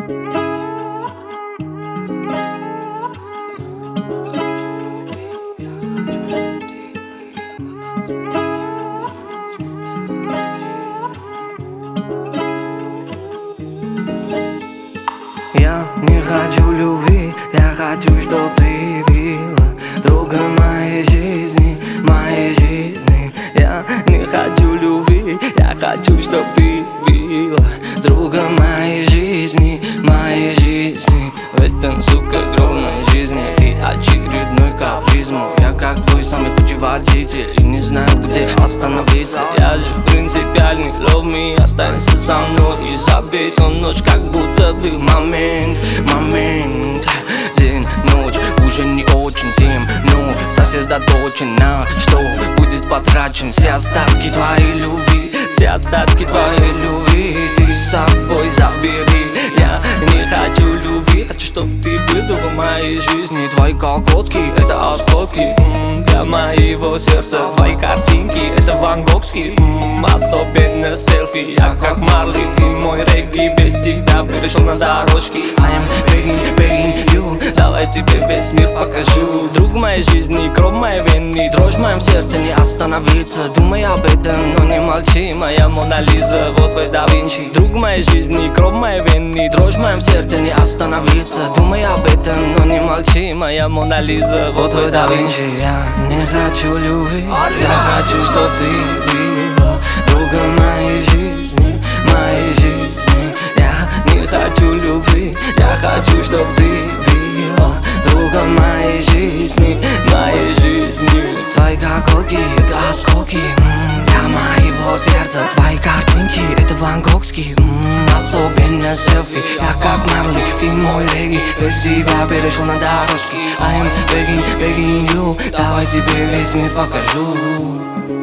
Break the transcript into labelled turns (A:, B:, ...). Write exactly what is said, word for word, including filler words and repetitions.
A: Я не хочу любви, я хочу, чтоб ты была другом моей жизни, моей жизни. Я не хочу любви, я хочу, чтоб ты была другом моей жизни, моей жизни. В этом, сука, огромной жизни ты очередной каприз мой. Я как твой самый худший водитель и не знаю, где остановиться. Я же принципиальный, love me, останься со мной и забей сон ночь, как будто бы момент, момент. День, ночь, уже не очень тем, но сосредоточена, что будет потрачен. Все остатки твоей любви, все остатки твоей любви ты с собой забери. Я не хочу любви, хочу, чтоб ты был в моей жизни. Твои колготки — это осколки м-м, для моего сердца. Твои картинки — это ван Гогские, м-м, особенно селфи. Я как Марли, ты мой регги, без тебя перешел на дорожки. I am begging, begging you, давай тебе весь мир покажу. Друг моей жизни, кровь моей вены, дрожь в моем сердце не остановиться. Думай об этом, но не молчи, моя Мона Лиза, вот твой да Винчи. Друг моей жизни, кровь моей вены, дрожь в моем сердце не остановиться. Думай об этом, но не молчи, моя Мона Лиза, вот твой да Винчи. Я не хочу любви, я хочу, чтоб ты была другом моей жизни, моей жизни. Я не хочу любви, я хочу, чтоб ты была другом моей жизни, моей жизни. Твои колготки — это осколки м-м, для моего сердца. Твои картинки — это ван Гогские, м-м, особенно селфи. Я как Марли, ты мой регги, без тебя перешел на дорожки. I am begging, begging you, давай тебе весь мир покажу.